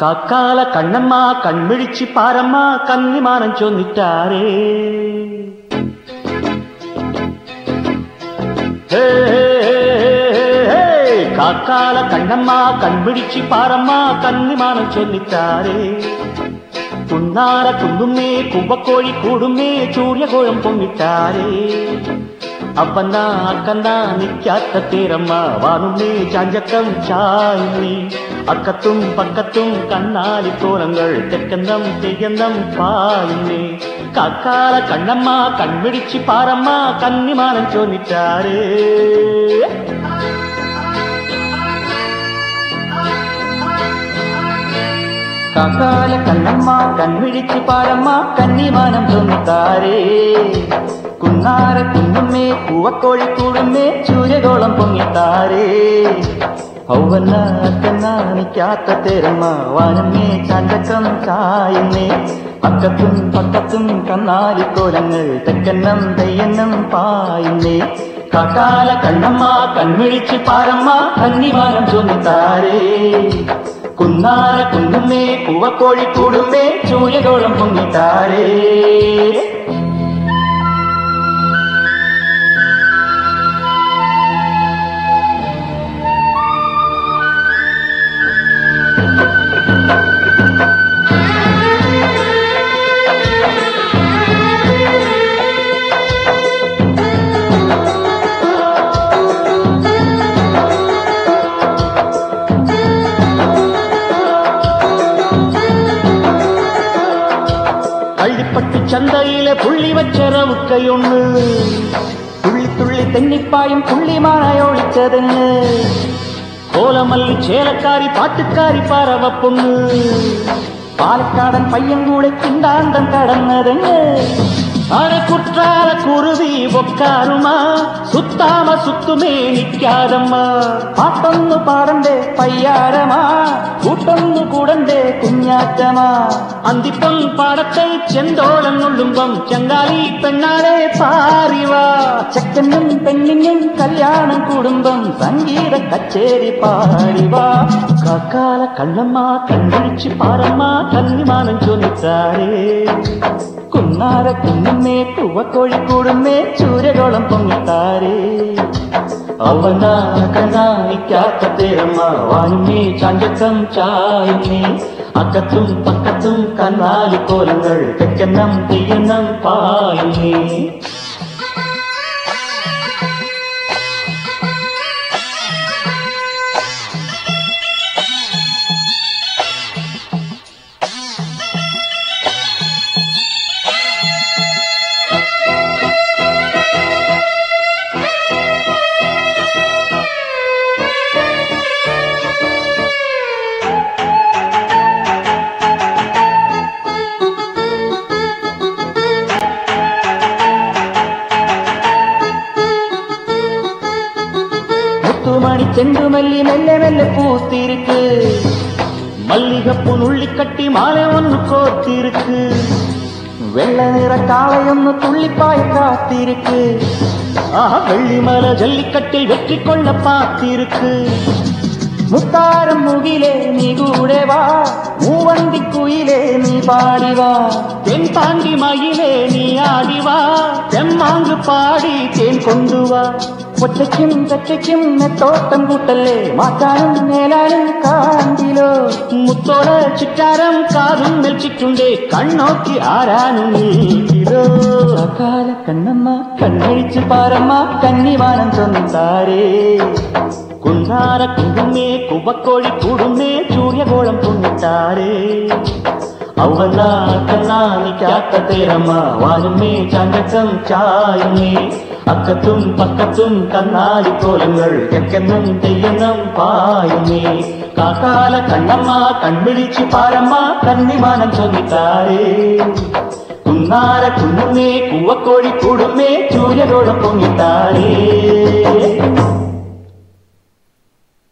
കാക്കാല കണ്ണമ്മ കൺമിഴിച്ച് പാരമ്മ കന്നിമാനം ചൊന്നിട്ടാരേ. കാക്കാല കണ്ണമ്മ കൺമിഴിച്ച് പാരമ്മ കന്നിമാനം ചൊന്നിട്ടാരേ. കുന്നാര കുന്നുമ്മേ കുമ്പക്കോഴി കൂടുമ്മേ സൂര്യകോളം പൊങ്ങിട്ടാരേ. അപ്പന്നാ അക്കന്നാ നിക്കാത്ത തേരമ്മ വാനുമ്മേ ചാഞ്ചക്കം ചായുന്നേ. അക്കത്തും പക്കത്തും കണ്ണാലിക്കോലങ്ങൾ തെക്കന്നം തെയ്യന്നം പായുന്നേ. കാക്കാല കണ്ണമ്മ കൺമിടിച്ച് പാരമ്മ കന്നിമാനം ചോന്നിട്ടാരേ. കാക്കാല കണ്ണമ്മ കൺമിടിച്ച് പാരമ്മ കന്നിമാനം ചോന്നിട്ടാരേ. കുന്നാര കുന്നുമ്മേ പൂവക്കോഴി കൂടുമ്മേ സൂര്യകോളം പൊങ്ങിട്ടാരേ. ഔവന്ന അക്കന്ന നിക്കാത്ത തേരമ്മ വാനമ്മേ ചാഞ്ചക്കം ചായുന്നേ. അക്കത്തും പക്കത്തും കന്നാലിക്കോലങ്ങൾ തെക്കന്നം തെയ്യന്നം പായുന്നേ. കാക്കാല കണ്ണമ്മ കൺമിഴിച്ച് പാരമ്മ കന്നിമാനം ചൊന്നിത്താരേ. കുന്നാര കുന്നുമ്മേ പൂവക്കോഴി കൂടുമ്മേ സൂര്യകോളം പൊങ്ങിത്താരേ. പള്ളിപ്പട്ടി ചന്തയിലെ പുള്ളി വച്ചറവുക്കയൊന്ന് തുള്ളി തുള്ളി തെന്നിപ്പായും പുള്ളിമാനായൊളിച്ചതെന്ന്. കോലമല്ലി ചേലക്കാരി പാട്ടുകാരി പറവപ്പൊന്ന് പാലക്കാടൻ പയ്യൻ കൂടെ കിണ്ടാണ്ടം കടന്നതെന്ന്. അരക്കുറ്റാല കുറുവി ബൊക്കാരുമാ സുത്താമ സുത്തുമേ നിക്കാതമ്മ. പാട്ടൊന്നു പാടണ്ടേ പയ്യാരമാ കൂട്ടൊന്നു കൂടണ്ടേ കുഞ്ഞാറ്റമാ. അന്തിപ്പം പാടത്തെ ചെന്തോളം നുള്ളുമ്പം ചങ്കാലി പെണ്ണാരെ പാറിവാ. ചെക്കനും പെണ്ണിനും കല്യാണം കൂടുമ്പം സംഗീത കച്ചേരി പാടിവാ. കാക്കാല കണ്ണമ്മ കൺവിഴിച്ച് പാരമ്മ കന്നിമാനം ചൊന്നിത്താരേ. കുന്നാര കുന്നുമ്മേ പൂവക്കോഴി കൂടുമ്മേ സൂര്യകോളം പൊങ്ങിത്താരേ. അവന കണ്ണാനിക്കാത്ത തേരമ്മ വാനുമ്മേ ചാഞ്ചക്കം ചായുന്നേ. അക്കത്തും പക്കത്തും കന്നാലിക്കോലങ്ങൾ തെക്കന്നം തെയ്യന്നം പായുന്നേ. மணி செண்டு மல்லி மெல்ல மெல்ல பூத்திருக்கு. மல்லிகப்பு நுள்ளி கட்டி மாலை ஒன்று கோர்த்திருக்கு. வெள்ள நிற காலை ஒன்று துள்ளிப்பாய காத்திருக்கு. வெள்ளிமலை ஜல்லிக்கட்டில் வெற்றி கொள்ள பார்த்திருக்கு. முத்தாரம் முகிலே நீ கூடவா மூவந்தி குயிலே நீ பாடிவா. தென் தாண்டி மயிலே நீ ஆடிவா தெம்மாங்கு பாடி தேன் கொண்டு வா. ഒറ്റയ്ക്കും തെറ്റയ്ക്കും നെത്തോട്ടം കൂട്ടല്ലേ മാറ്റാനും മേലാനും കാണ്ടിലോ. മുത്തോള ചുറ്റാരം കാതും നെൽച്ചിട്ടുണ്ടേ കണ്ണോക്കി ആരാനും നീക്കിലോ. കാല കണ്ണമ്മ കണ്ണഴിച്ച് പാരമ്മ കന്നിമാനം ചൊന്നാരേ. കുന്നാര കുന്നുമ്മേ കുമ്പക്കോഴി കൂടുമ്മേ സൂര്യകോളം പൊങ്ങിത്താരേ. അവന കണ്ണാനിക്കാത്ത തേരമ്മ വാനുമ്മേ ചാഞ്ചക്കം ചായുന്നേ. അക്കത്തും പക്കത്തും കന്നാലിക്കോലങ്ങൾ തെക്കന്നം തെയ്യന്നം പായുന്നേ. കാക്കാല കണ്ണമ്മ കൺവിഴിച്ച് പാരമ്മ കന്നിമാനം ചൊന്നിത്താരേ. കുന്നാര കുന്നുമ്മേ പൂവക്കോഴി കൂടുമ്മേ സൂര്യകോളം പൊങ്ങിത്താരേ.